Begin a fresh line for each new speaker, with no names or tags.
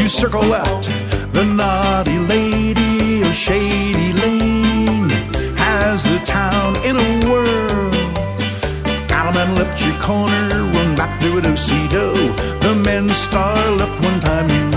You circle left, the naughty lady of Shady Lane has the town in a whirl. Cattleman left your corner, run back to a do-si-do. The men star left one time, you